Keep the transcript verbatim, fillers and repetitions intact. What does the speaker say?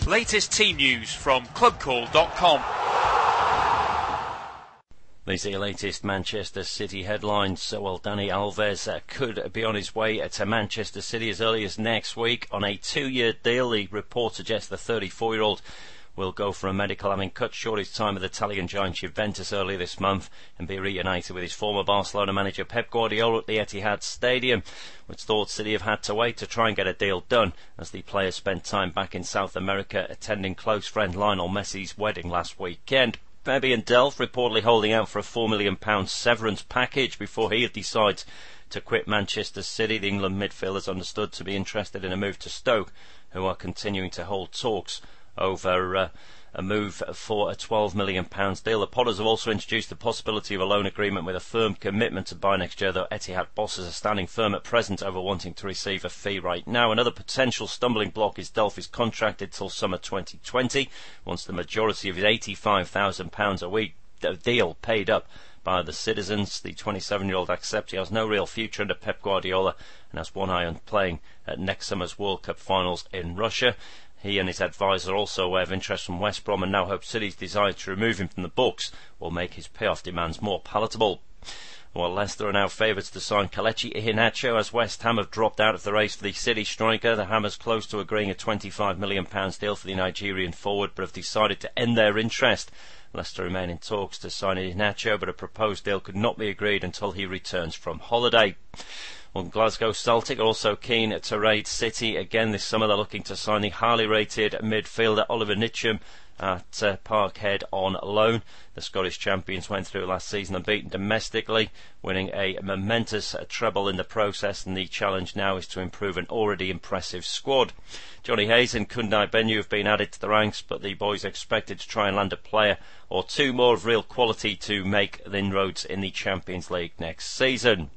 Latest team news from club call dot com. These are your latest Manchester City headlines. So, well, Dani Alves uh, could be on his way to Manchester City as early as next week on a two-year deal. The report suggests the thirty-four-year-old will go for a medical, having cut short his time with Italian giant Juventus earlier this month, and be reunited with his former Barcelona manager Pep Guardiola at the Etihad Stadium. It's thought City have had to wait to try and get a deal done, as the player spent time back in South America attending close friend Lionel Messi's wedding last weekend. Fabian Delph reportedly holding out for a four million pounds severance package before he decides to quit Manchester City. The England midfielder is understood to be interested in a move to Stoke, who are continuing to hold talks over uh, a move for a twelve million pounds deal. The Potters have also introduced the possibility of a loan agreement with a firm commitment to buy next year, though Etihad bosses are standing firm at present over wanting to receive a fee right now. Another potential stumbling block is Delph is contracted till summer twenty twenty, once the majority of his eighty-five thousand pounds a week deal paid up by the citizens. The twenty-seven-year-old accepts he has no real future under Pep Guardiola and has one eye on playing at next summer's World Cup finals in Russia. He and his advisor are also aware of interest from West Brom and now hope City's desire to remove him from the books will make his payoff demands more palatable. While Leicester are now favourites to sign Kelechi Iheanacho, as West Ham have dropped out of the race for the City striker. The Hammers close to agreeing a twenty-five million pounds deal for the Nigerian forward, but have decided to end their interest. Leicester remain in talks to sign Iheanacho, but a proposed deal could not be agreed until he returns from holiday. Well, Glasgow Celtic are also keen to raid City again this summer. They're looking to sign the highly rated midfielder Oliver Nitcham at uh, Parkhead on loan. The Scottish champions went through last season unbeaten domestically, winning a momentous uh, treble in the process, and the challenge now is to improve an already impressive squad. Johnny Hayes and Kundai Benyu have been added to the ranks, but the boys are expected to try and land a player or two more of real quality to make inroads in the Champions League next season.